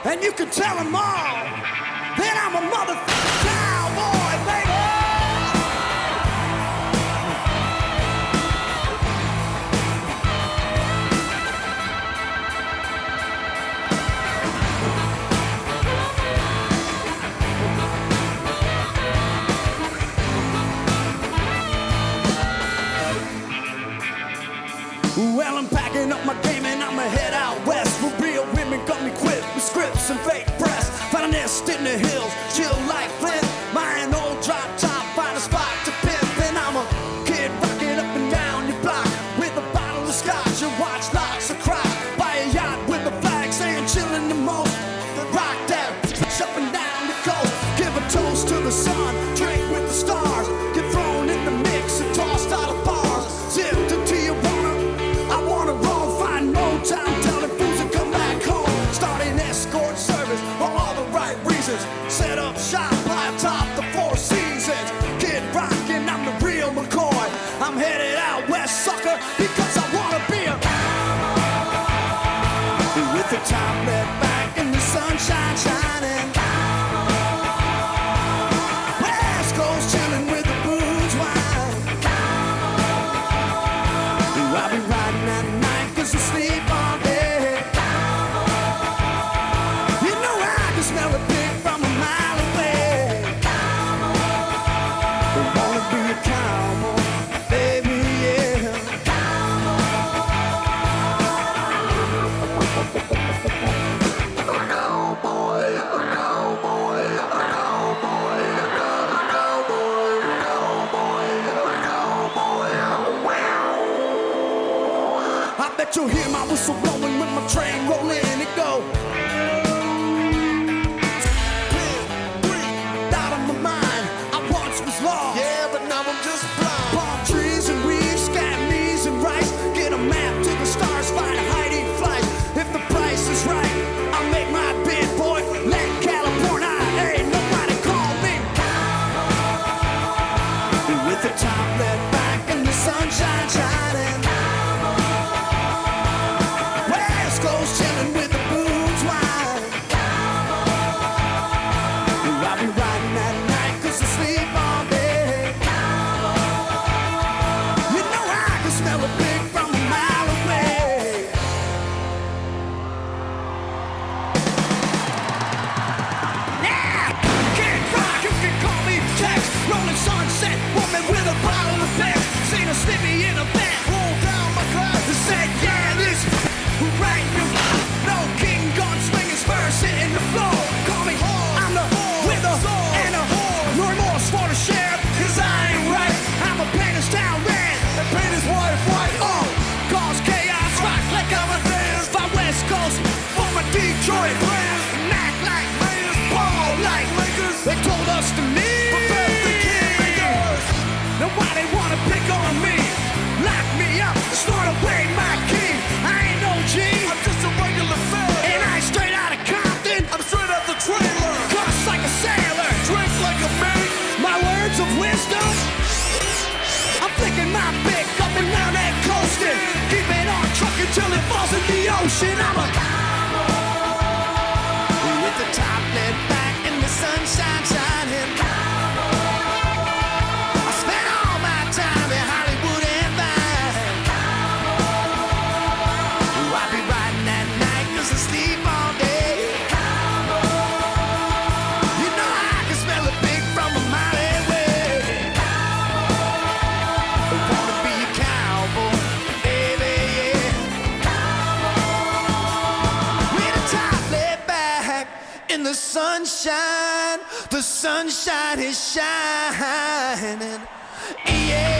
and you can tell them all that I'm a motherfucking cowboy, baby. Well, I'm packing up my game and I'ma head out west, where real women got me equipped with scripts and fake breasts. Find a nest in the hills, chill like Flint. My an old drop top, find a spot to pimp. And I'm a kid rocking up and down your block with a bottle of scotch and watch lots of crowd. Buy a yacht with a flag saying chillin' the most. Rock that bitch up and down the coast. Give a toast to the sun, drink with the stars. Get thrown in the mix and tossed out of bars. Zipped to Tijuana, I wanna roll, find no time, telling fools to come back home. Starting escort service for all the right reasons. Set up shop, fly atop the Four Seasons. Kid rockin', I'm the real McCoy. I'm headed out west, sucker, because I wanna be a cowboy. With the top laid back and the sunshine shining. West Coast chillin' with the booze wine. I'll be riding at night 'cause I sleep all day. You know I can smell a pig from a mile away. I wanna be a cowboy, baby, yeah. I bet you'll hear my whistle blowing when my train rollin'. It go out of my mind. I once was lost, Yeah, but now I'm just blind. palm trees and weeds, scat knees and rice. Get a map to the stars, find hiding flights. If the price is right, I'll make my bid, boy. Let California, ain't nobody call me. With the top laid back and the sunshine shining. West Coast chillin' with the booze wine. I'll be riding at night 'cause I sleep all day. You know I can smell a pig from a mile away. Yeah! Kid Rock, you can call me Tex. Rolling sunset, woman with a bottle of Bex. Seen her snippy in a bed, roll down my glass and said, yeah, this right you. No king gun swinging spurs hitting the floor. Call me I'm the with a and a no remorse for the sheriff, 'cause I ain't right. I'm a paint his town red and paint his wife white. Oh, cause chaos, rock like I'm a dance. By West Coast for my Detroit players. And act like mayors, ball like Lakers. They told us to leave. Prepare the kings. Now why they wanna pick on me? Lock me up, snort away my key. I ain't no G, I'm just a regular fella. and I ain't straight out of Compton. I'm straight out the trailer. Cuss like a sailor, Drink like a man. my words of wisdom. I'm flicking my pick up and down that coasting. Keep it on trucking till it falls in the ocean. I'm a cowboy with the top laid back and the sunshine shining. I spent all my time in Hollywood and Vine. I'll be riding at night 'cause I sleep all day. You know I can smell a pig from a mile away. I wanna be a cowboy, baby, yeah. With the top laid back in the sunshine is shining, yeah.